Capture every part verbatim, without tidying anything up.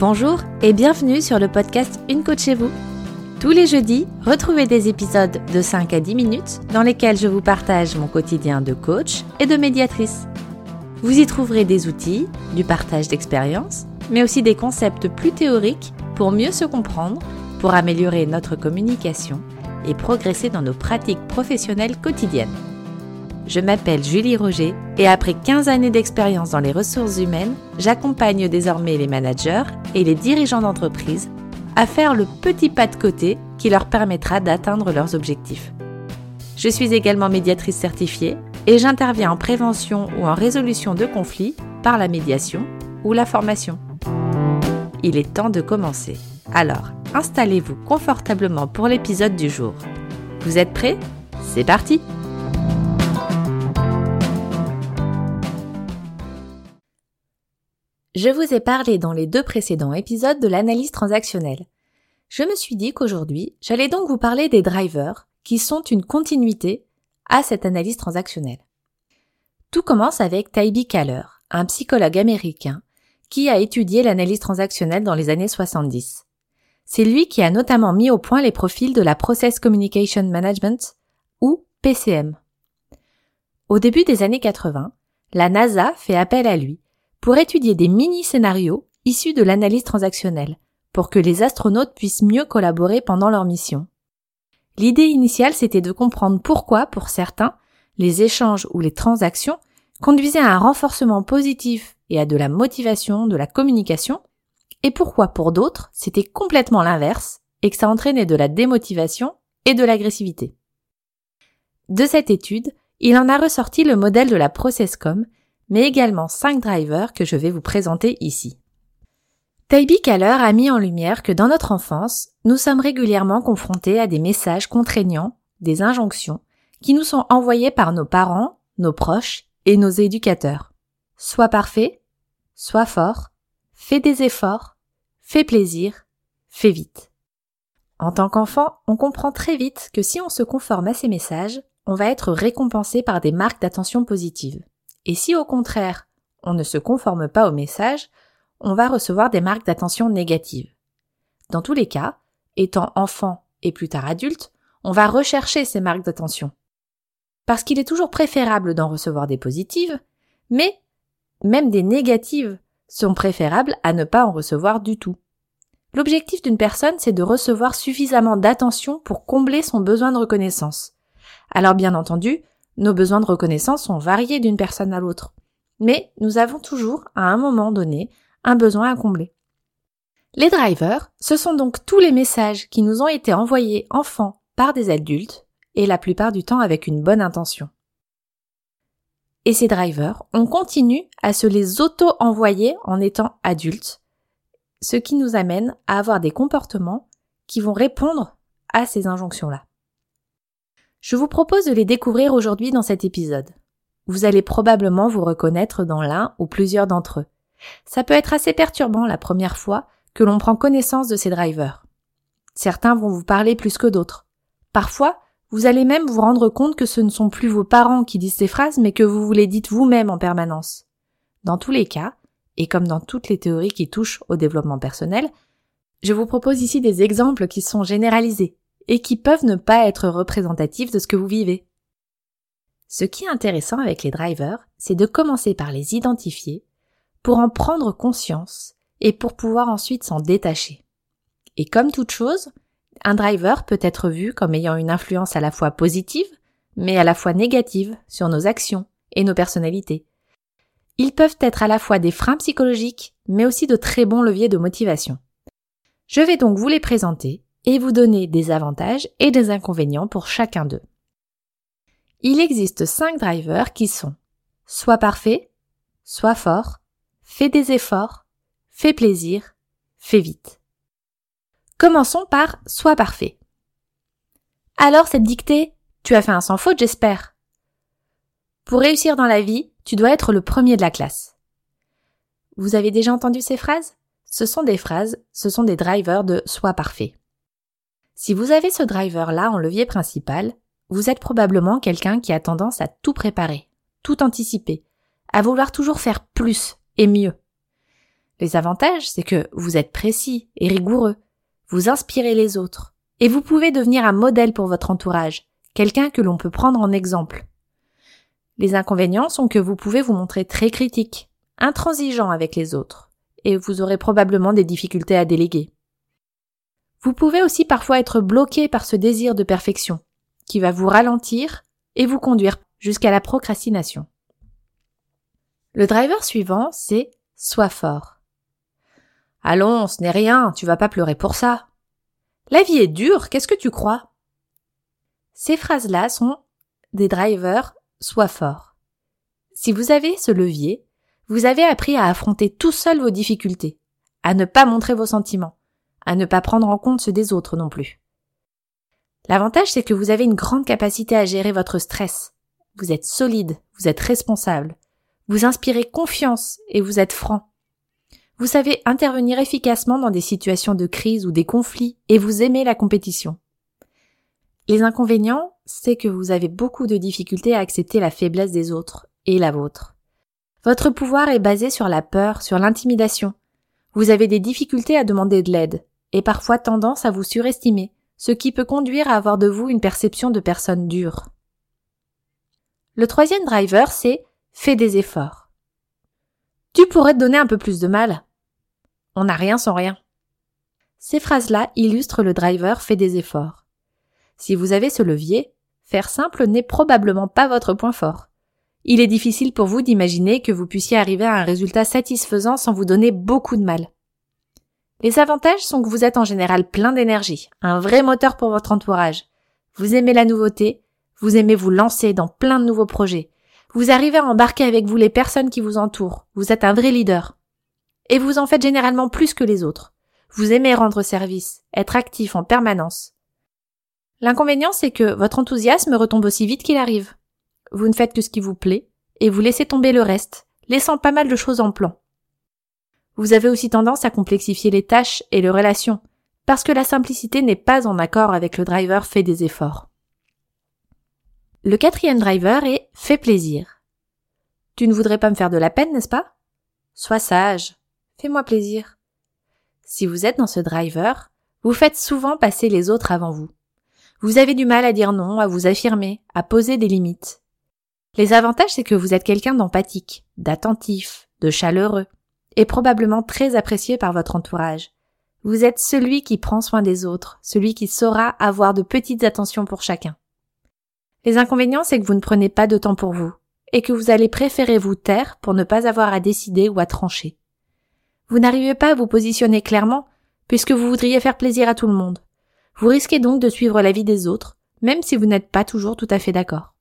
Bonjour et bienvenue sur le podcast Une coach chez vous. Tous les jeudis, retrouvez des épisodes de cinq à dix minutes dans lesquels je vous partage mon quotidien de coach et de médiatrice. Vous y trouverez des outils, du partage d'expériences, mais aussi des concepts plus théoriques pour mieux se comprendre, pour améliorer notre communication et progresser dans nos pratiques professionnelles quotidiennes. Je m'appelle Julie Roger et après quinze années d'expérience dans les ressources humaines, j'accompagne désormais les managers et les dirigeants d'entreprise à faire le petit pas de côté qui leur permettra d'atteindre leurs objectifs. Je suis également médiatrice certifiée et j'interviens en prévention ou en résolution de conflits par la médiation ou la formation. Il est temps de commencer. Alors, installez-vous confortablement pour l'épisode du jour. Vous êtes prêts ? C'est parti ! Je vous ai parlé dans les deux précédents épisodes de l'analyse transactionnelle. Je me suis dit qu'aujourd'hui, j'allais donc vous parler des drivers qui sont une continuité à cette analyse transactionnelle. Tout commence avec Taibi Kahler, un psychologue américain qui a étudié l'analyse transactionnelle dans les années soixante-dix. C'est lui qui a notamment mis au point les profils de la Process Communication Management ou P C M. Au début des années quatre-vingts, la NASA fait appel à lui pour étudier des mini-scénarios issus de l'analyse transactionnelle, pour que les astronautes puissent mieux collaborer pendant leur mission. L'idée initiale, c'était de comprendre pourquoi, pour certains, les échanges ou les transactions conduisaient à un renforcement positif et à de la motivation, de la communication, et pourquoi, pour d'autres, c'était complètement l'inverse et que ça entraînait de la démotivation et de l'agressivité. De cette étude, il en a ressorti le modèle de la ProcessCom, mais également cinq drivers que je vais vous présenter ici. Taibi Kahler a mis en lumière que dans notre enfance, nous sommes régulièrement confrontés à des messages contraignants, des injonctions, qui nous sont envoyés par nos parents, nos proches et nos éducateurs. Sois parfait, sois fort, fais des efforts, fais plaisir, fais vite. En tant qu'enfant, on comprend très vite que si on se conforme à ces messages, on va être récompensé par des marques d'attention positives. Et si au contraire, on ne se conforme pas au message, on va recevoir des marques d'attention négatives. Dans tous les cas, étant enfant et plus tard adulte, on va rechercher ces marques d'attention. Parce qu'il est toujours préférable d'en recevoir des positives, mais même des négatives sont préférables à ne pas en recevoir du tout. L'objectif d'une personne, c'est de recevoir suffisamment d'attention pour combler son besoin de reconnaissance. Alors bien entendu, nos besoins de reconnaissance sont variés d'une personne à l'autre. Mais nous avons toujours, à un moment donné, un besoin à combler. Les drivers, ce sont donc tous les messages qui nous ont été envoyés enfants par des adultes, et la plupart du temps avec une bonne intention. Et ces drivers, on continue à se les auto-envoyer en étant adultes, ce qui nous amène à avoir des comportements qui vont répondre à ces injonctions-là. Je vous propose de les découvrir aujourd'hui dans cet épisode. Vous allez probablement vous reconnaître dans l'un ou plusieurs d'entre eux. Ça peut être assez perturbant la première fois que l'on prend connaissance de ces drivers. Certains vont vous parler plus que d'autres. Parfois, vous allez même vous rendre compte que ce ne sont plus vos parents qui disent ces phrases, mais que vous vous les dites vous-même en permanence. Dans tous les cas, et comme dans toutes les théories qui touchent au développement personnel, je vous propose ici des exemples qui sont généralisés et qui peuvent ne pas être représentatifs de ce que vous vivez. Ce qui est intéressant avec les drivers, c'est de commencer par les identifier pour en prendre conscience et pour pouvoir ensuite s'en détacher. Et comme toute chose, un driver peut être vu comme ayant une influence à la fois positive, mais à la fois négative sur nos actions et nos personnalités. Ils peuvent être à la fois des freins psychologiques, mais aussi de très bons leviers de motivation. Je vais donc vous les présenter et vous donner des avantages et des inconvénients pour chacun d'eux. Il existe cinq drivers qui sont « Sois parfait »,« Sois fort »,« Fais des efforts »,« Fais plaisir »,« Fais vite ». Commençons par « Sois parfait ». Alors cette dictée, tu as fait un sans faute, j'espère. Pour réussir dans la vie, tu dois être le premier de la classe. Vous avez déjà entendu ces phrases ? Ce sont des phrases, ce sont des drivers de « Sois parfait ». Si vous avez ce driver-là en levier principal, vous êtes probablement quelqu'un qui a tendance à tout préparer, tout anticiper, à vouloir toujours faire plus et mieux. Les avantages, c'est que vous êtes précis et rigoureux, vous inspirez les autres, et vous pouvez devenir un modèle pour votre entourage, quelqu'un que l'on peut prendre en exemple. Les inconvénients sont que vous pouvez vous montrer très critique, intransigeant avec les autres, et vous aurez probablement des difficultés à déléguer. Vous pouvez aussi parfois être bloqué par ce désir de perfection, qui va vous ralentir et vous conduire jusqu'à la procrastination. Le driver suivant, c'est « sois fort ». Allons, ce n'est rien, tu vas pas pleurer pour ça. La vie est dure, qu'est-ce que tu crois? Ces phrases-là sont des drivers « sois fort ». Si vous avez ce levier, vous avez appris à affronter tout seul vos difficultés, à ne pas montrer vos sentiments, à ne pas prendre en compte ceux des autres non plus. L'avantage, c'est que vous avez une grande capacité à gérer votre stress. Vous êtes solide, vous êtes responsable, vous inspirez confiance et vous êtes franc. Vous savez intervenir efficacement dans des situations de crise ou des conflits et vous aimez la compétition. Les inconvénients, c'est que vous avez beaucoup de difficultés à accepter la faiblesse des autres et la vôtre. Votre pouvoir est basé sur la peur, sur l'intimidation. Vous avez des difficultés à demander de l'aide et parfois tendance à vous surestimer, ce qui peut conduire à avoir de vous une perception de personne dure. Le troisième driver, c'est « fais des efforts ». Tu pourrais te donner un peu plus de mal. On n'a rien sans rien. Ces phrases-là illustrent le driver « fais des efforts ». Si vous avez ce levier, faire simple n'est probablement pas votre point fort. Il est difficile pour vous d'imaginer que vous puissiez arriver à un résultat satisfaisant sans vous donner beaucoup de mal. Les avantages sont que vous êtes en général plein d'énergie, un vrai moteur pour votre entourage. Vous aimez la nouveauté, vous aimez vous lancer dans plein de nouveaux projets. Vous arrivez à embarquer avec vous les personnes qui vous entourent. Vous êtes un vrai leader. Et vous en faites généralement plus que les autres. Vous aimez rendre service, être actif en permanence. L'inconvénient, c'est que votre enthousiasme retombe aussi vite qu'il arrive. Vous ne faites que ce qui vous plaît, et vous laissez tomber le reste, laissant pas mal de choses en plan. Vous avez aussi tendance à complexifier les tâches et les relations, parce que la simplicité n'est pas en accord avec le driver fait des efforts. Le quatrième driver est « fais plaisir ». Tu ne voudrais pas me faire de la peine, n'est-ce pas? Sois sage, fais-moi plaisir. Si vous êtes dans ce driver, vous faites souvent passer les autres avant vous. Vous avez du mal à dire non, à vous affirmer, à poser des limites. Les avantages, c'est que vous êtes quelqu'un d'empathique, d'attentif, de chaleureux, et probablement très apprécié par votre entourage. Vous êtes celui qui prend soin des autres, celui qui saura avoir de petites attentions pour chacun. Les inconvénients, c'est que vous ne prenez pas de temps pour vous, et que vous allez préférer vous taire pour ne pas avoir à décider ou à trancher. Vous n'arrivez pas à vous positionner clairement, puisque vous voudriez faire plaisir à tout le monde. Vous risquez donc de suivre l'avis des autres, même si vous n'êtes pas toujours tout à fait d'accord.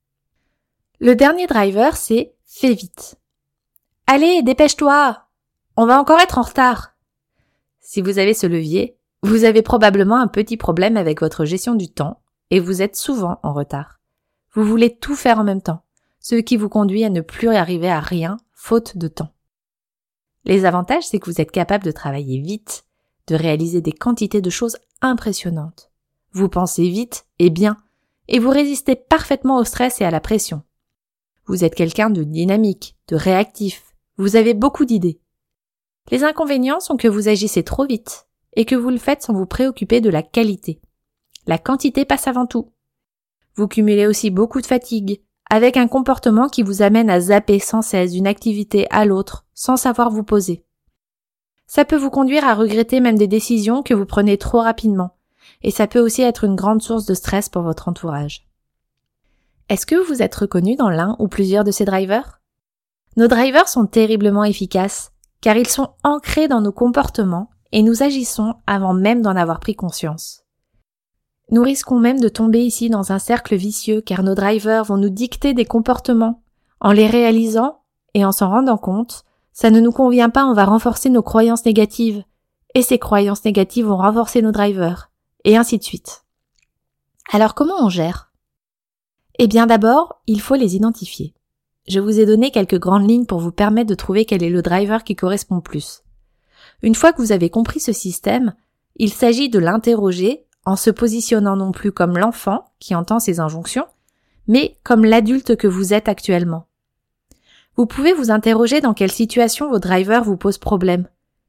Le dernier driver, c'est « fais vite ». Allez, dépêche-toi! On va encore être en retard. Si vous avez ce levier, vous avez probablement un petit problème avec votre gestion du temps et vous êtes souvent en retard. Vous voulez tout faire en même temps, ce qui vous conduit à ne plus arriver à rien, faute de temps. Les avantages, c'est que vous êtes capable de travailler vite, de réaliser des quantités de choses impressionnantes. Vous pensez vite et bien, et vous résistez parfaitement au stress et à la pression. Vous êtes quelqu'un de dynamique, de réactif, vous avez beaucoup d'idées. Les inconvénients sont que vous agissez trop vite et que vous le faites sans vous préoccuper de la qualité. La quantité passe avant tout. Vous cumulez aussi beaucoup de fatigue, avec un comportement qui vous amène à zapper sans cesse d'une activité à l'autre, sans savoir vous poser. Ça peut vous conduire à regretter même des décisions que vous prenez trop rapidement, et ça peut aussi être une grande source de stress pour votre entourage. Est-ce que vous êtes reconnu dans l'un ou plusieurs de ces drivers? Nos drivers sont terriblement efficaces, car ils sont ancrés dans nos comportements et nous agissons avant même d'en avoir pris conscience. Nous risquons même de tomber ici dans un cercle vicieux car nos drivers vont nous dicter des comportements. En les réalisant et en s'en rendant compte, ça ne nous convient pas, on va renforcer nos croyances négatives et ces croyances négatives vont renforcer nos drivers et ainsi de suite. Alors comment on gère? Eh bien d'abord, il faut les identifier. Je vous ai donné quelques grandes lignes pour vous permettre de trouver quel est le driver qui correspond plus. Une fois que vous avez compris ce système, il s'agit de l'interroger en se positionnant non plus comme l'enfant qui entend ses injonctions, mais comme l'adulte que vous êtes actuellement. Vous pouvez vous interroger dans quelle situation vos drivers vous posent problème.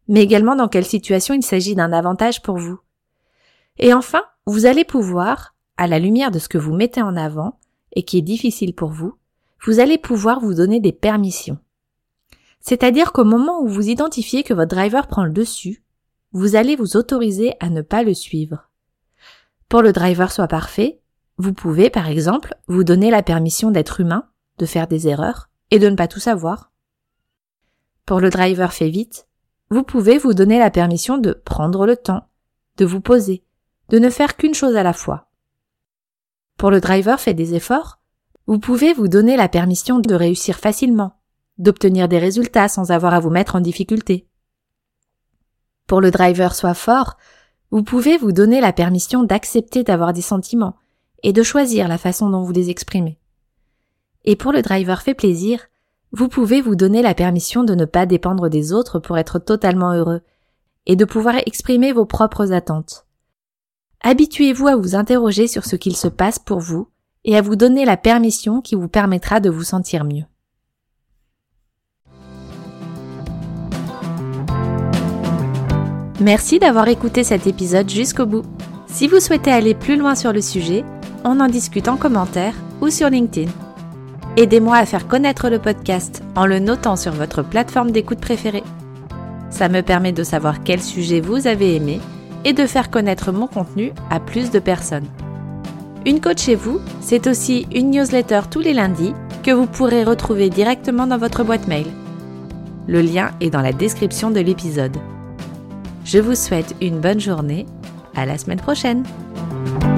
mais également dans quelle situation il s'agit d'un avantage pour vous. Et enfin, vous allez pouvoir, à la lumière de ce que vous mettez en avant et qui est difficile pour vous, vous allez pouvoir vous donner des permissions. C'est-à-dire qu'au moment où vous identifiez que votre driver prend le dessus, vous allez vous autoriser à ne pas le suivre. Pour le driver soit parfait, vous pouvez, par exemple, vous donner la permission d'être humain, de faire des erreurs et de ne pas tout savoir. Pour le driver fait vite, vous pouvez vous donner la permission de prendre le temps, de vous poser, de ne faire qu'une chose à la fois. Pour le driver fait des efforts, vous pouvez vous donner la permission de réussir facilement, d'obtenir des résultats sans avoir à vous mettre en difficulté. Pour le driver soit fort, vous pouvez vous donner la permission d'accepter d'avoir des sentiments et de choisir la façon dont vous les exprimez. Et pour le driver fait plaisir, vous pouvez vous donner la permission de ne pas dépendre des autres pour être totalement heureux et de pouvoir exprimer vos propres attentes. Habituez-vous à vous interroger sur ce qu'il se passe pour vous et à vous donner la permission qui vous permettra de vous sentir mieux. Merci d'avoir écouté cet épisode jusqu'au bout. Si vous souhaitez aller plus loin sur le sujet, on en discute en commentaire ou sur LinkedIn. Aidez-moi à faire connaître le podcast en le notant sur votre plateforme d'écoute préférée. Ça me permet de savoir quel sujet vous avez aimé et de faire connaître mon contenu à plus de personnes. Une coach chez vous, c'est aussi une newsletter tous les lundis que vous pourrez retrouver directement dans votre boîte mail. Le lien est dans la description de l'épisode. Je vous souhaite une bonne journée. À la semaine prochaine.